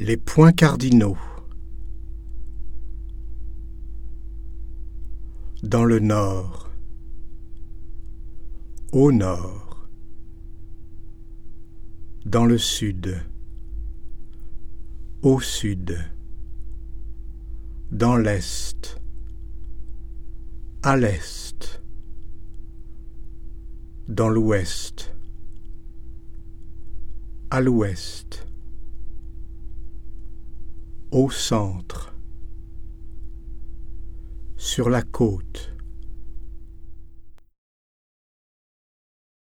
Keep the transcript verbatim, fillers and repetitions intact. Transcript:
Les points cardinaux. Dans le nord, au nord, dans le sud, au sud, dans l'est, à l'est, dans l'ouest, à l'ouest, au centre, sur la côte,